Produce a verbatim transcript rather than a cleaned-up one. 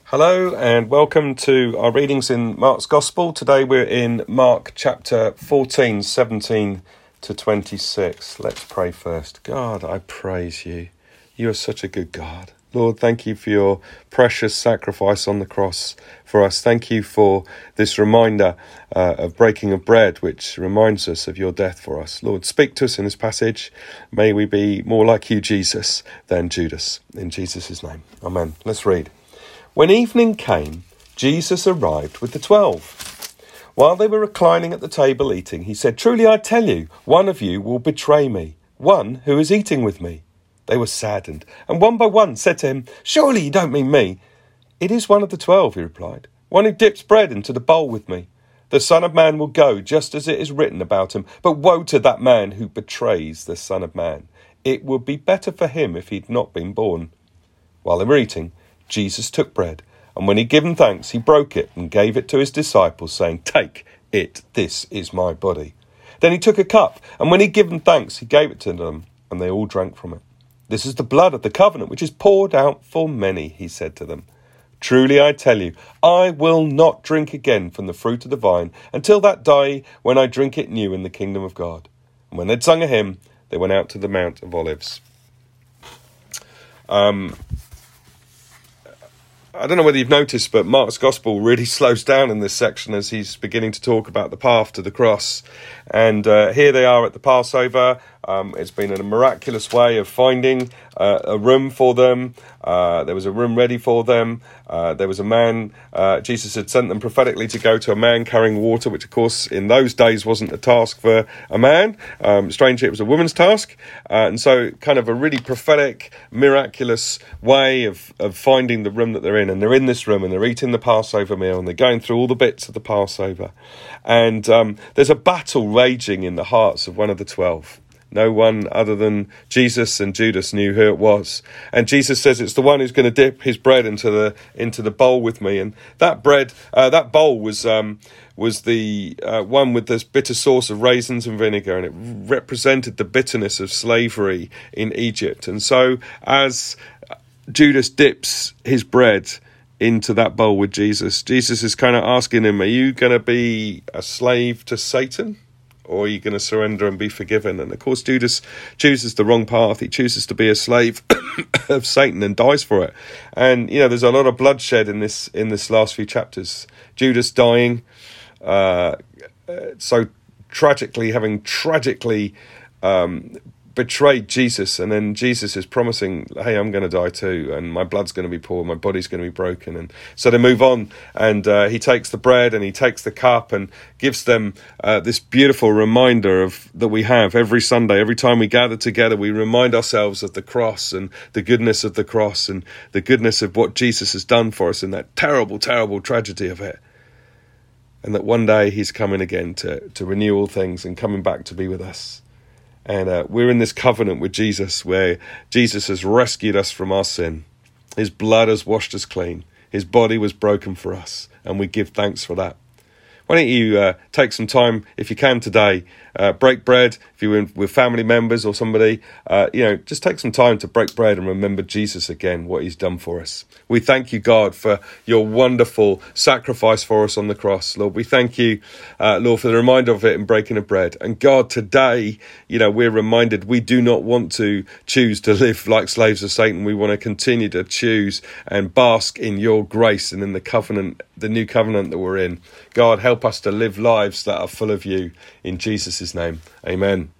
Hello and welcome to our readings in Mark's Gospel. Today we're in Mark chapter fourteen, seventeen to twenty-six. Let's pray first. God, I praise you. You are such a good God. Lord, thank you for your precious sacrifice on the cross for us. Thank you for this reminder uh, of breaking of bread, which reminds us of your death for us. Lord, speak to us in this passage. May we be more like you, Jesus, than Judas. In Jesus' name. Amen. Let's read. When evening came, Jesus arrived with the twelve. While they were reclining at the table eating, he said, "Truly I tell you, one of you will betray me, one who is eating with me." They were saddened, and one by one said to him, "Surely you don't mean me?" "It is one of the twelve," he replied, "one who dips bread into the bowl with me. The Son of Man will go just as it is written about him, but woe to that man who betrays the Son of Man. It would be better for him if he'd not been born." While they were eating, Jesus took bread, and when he'd given thanks, he broke it and gave it to his disciples, saying, "Take it, this is my body." Then he took a cup, and when he'd given thanks, he gave it to them, and they all drank from it. "This is the blood of the covenant, which is poured out for many," he said to them. "Truly I tell you, I will not drink again from the fruit of the vine until that day when I drink it new in the kingdom of God." And when they'd sung a hymn, they went out to the Mount of Olives. Um... I don't know whether you've noticed, but Mark's Gospel really slows down in this section as he's beginning to talk about the path to the cross. And uh, here they are at the Passover. Um, it's been a miraculous way of finding uh, a room for them. Uh, there was a room ready for them. Uh, there was a man, uh, Jesus had sent them prophetically to go to a man carrying water, which of course in those days wasn't a task for a man. Um, strangely, it was a woman's task. Uh, and so kind of a really prophetic, miraculous way of, of finding the room that they're in. And they're in this room and they're eating the Passover meal and they're going through all the bits of the Passover. And um, there's a battle raging in the hearts of one of the twelve. No one other than Jesus and Judas knew who it was. And Jesus says it's the one who's going to dip his bread into the into the bowl with me. And that bread, uh, that bowl was um, was the uh, one with this bitter sauce of raisins and vinegar, and it represented the bitterness of slavery in Egypt. And so as Judas dips his bread into that bowl with Jesus, Jesus is kind of asking him, are you going to be a slave to Satan? Or are you going to surrender and be forgiven? And of course, Judas chooses the wrong path. He chooses to be a slave of Satan and dies for it. And, you know, there's a lot of bloodshed in this in this last few chapters. Judas dying, uh, so tragically, having tragically um, betrayed Jesus. And then Jesus is promising, hey, I'm going to die too. And my blood's going to be poured. My body's going to be broken. And so they move on. And uh, he takes the bread and he takes the cup and gives them uh, this beautiful reminder of that we have every Sunday. Every time we gather together, we remind ourselves of the cross and the goodness of the cross and the goodness of what Jesus has done for us and that terrible, terrible tragedy of it. And that one day he's coming again to, to renew all things and coming back to be with us. And uh, we're in this covenant with Jesus where Jesus has rescued us from our sin. His blood has washed us clean. His body was broken for us. And we give thanks for that. Why don't you uh, take some time, if you can today, uh, break bread. If you're in, with family members or somebody, uh, you know, just take some time to break bread and remember Jesus again, what he's done for us. We thank you, God, for your wonderful sacrifice for us on the cross, Lord. We thank you, uh, Lord, for the reminder of it in breaking of bread. And God, today, you know, we're reminded we do not want to choose to live like slaves of Satan. We want to continue to choose and bask in your grace and in the covenant, the new covenant that we're in. God, help us to live lives that are full of you. In Jesus' name, amen.